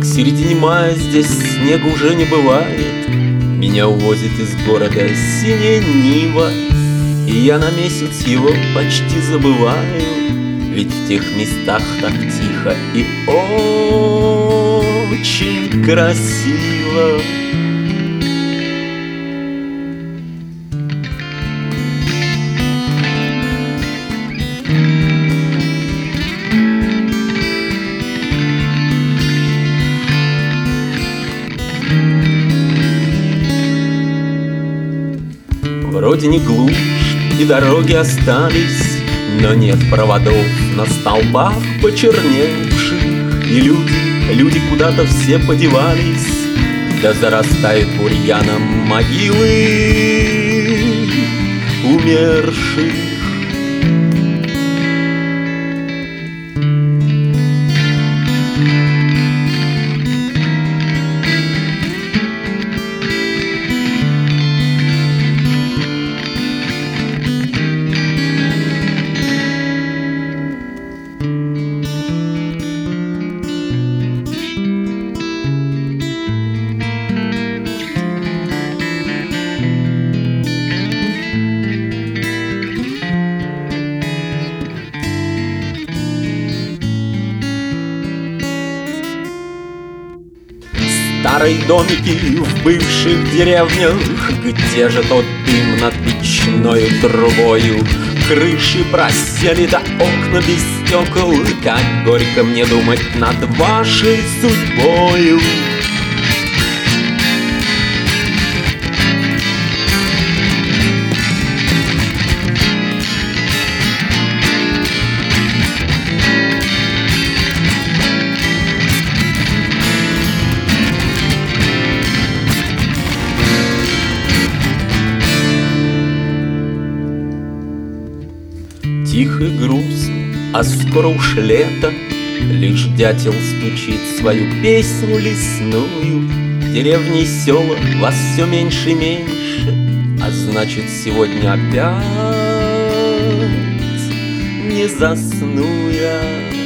К середине мая здесь снега уже не бывает. Меня увозит из города синяя Нива, и я на месяц его почти забываю. Ведь в тех местах так тихо и очень красиво. Вроде не глушь, и дороги остались, но нет проводов на столбах почерневших. И люди куда-то все подевались, да зарастают бурьяном могилы умерших. Старые домики в бывших деревнях, где же тот дым над печною трубою? Крыши просели до окна без стекол, как горько мне думать над вашей судьбою. Тихо и грустно, а скоро уж лето. Лишь дятел стучит свою песню лесную. Деревни и села вас все меньше и меньше, а значит, сегодня опять не засну я.